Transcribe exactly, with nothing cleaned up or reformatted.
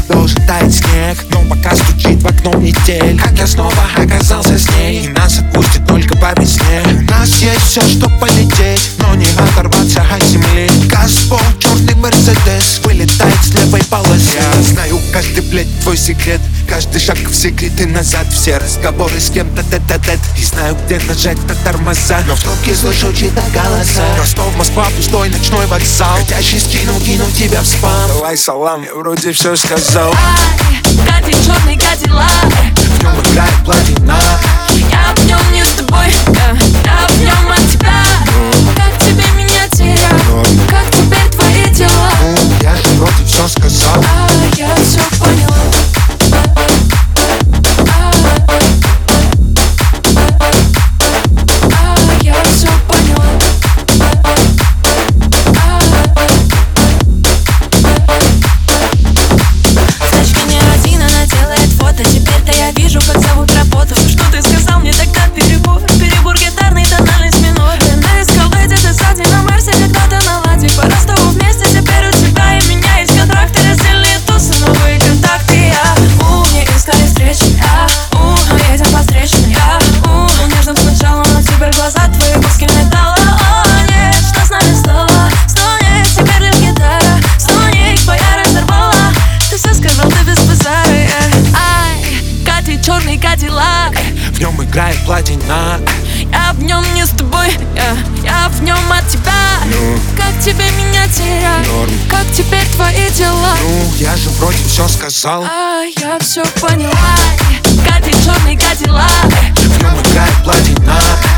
должен таять снег, но пока стучит в окно метель. Как я снова оказался с ней, и нас отпустит только по весне. У нас есть все, чтоб полететь, но не оторваться от земли. Газпол, черный мерседес, вылетает с левой полосы. Я знаю каждый, блядь, твой секрет, каждый шаг в секреты назад, все разговоры с кем-то тет-а-тет. И знаю, где нажать на тормоза, но в трубке слышу чьи-то голоса. Ростов, Москва, пустой ночной вокзал, хотящий скинул, кинул тебя в спам. Давай салам, я вроде все сказал. Ай, катит черный кадиллак, в нем играет платина. Я в нем не с тобой, я, я в нем от тебя. Как тебе меня терять, как теперь твои дела? Ну, я же вроде все сказал. А, я все поняла. Как зовут работу, что ты сказал мне тогда, перебор, перебор гитарной тональность минор. Ты наискал эти тесади на Марсе, когда-то на Ладе. По Ростову вместе, теперь у тебя и меня есть контракты, раздельные тусы, новые контакты. Я, у, мне искали встречи, я, у, мы едем по встречным, я, у, нежным сначала, но теперь глаза твои куски металла. О, нет, что с нами стало, стонет, теперь лишь гитара, стонет, твоя разорвала. Ты все сказал, ты без базара, черный кадиллак, в нем играет платина. Я в нем не с тобой, я, я в нем от тебя. Ну, как тебе меня терять, норм. Как теперь твои дела? Ну, я же вроде все сказал. А, я все поняла. Катит черный кадиллак, в нем играет платина.